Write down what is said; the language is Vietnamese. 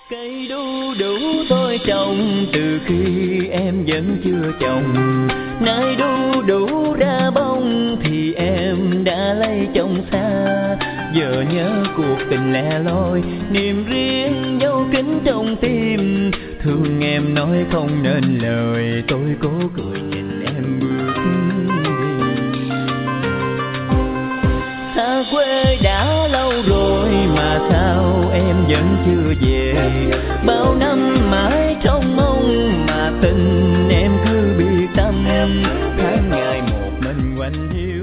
Cây đu đủ tôi trồng từ khi em vẫn chưa chồng, nay đu đủ ra bông thì em đã lấy chồng xa. Giờ nhớ cuộc tình lẻ loi, niềm riêng dấu kín trong tim, thương em nói không nên lời, tôi cố cười nhìn em bước đi. Xa quê đã lâu rồi mà sao em vẫn chưa về, bao năm mãi trong mong mà tình em cứ biệt tâm, tháng ngày một mình quanh hiu.